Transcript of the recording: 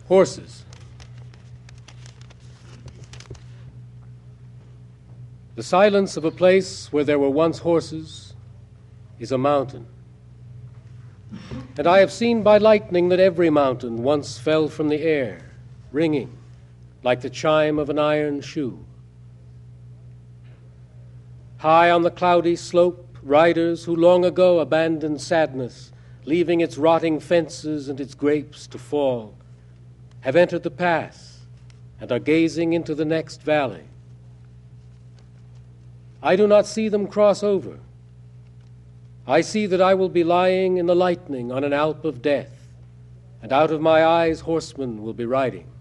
Horses. The silence of a place where there were once horses is a mountain. And I have seen by lightning that every mountain once fell from the air, ringing like the chime of an iron shoe. High on the cloudy slope, riders who long ago abandoned sadness, leaving its rotting fences and its grapes to fall, have entered the pass and are gazing into the next valley. I do not see them cross over. I see that I will be lying in the lightning on an alp of death, and out of my eyes horsemen will be riding.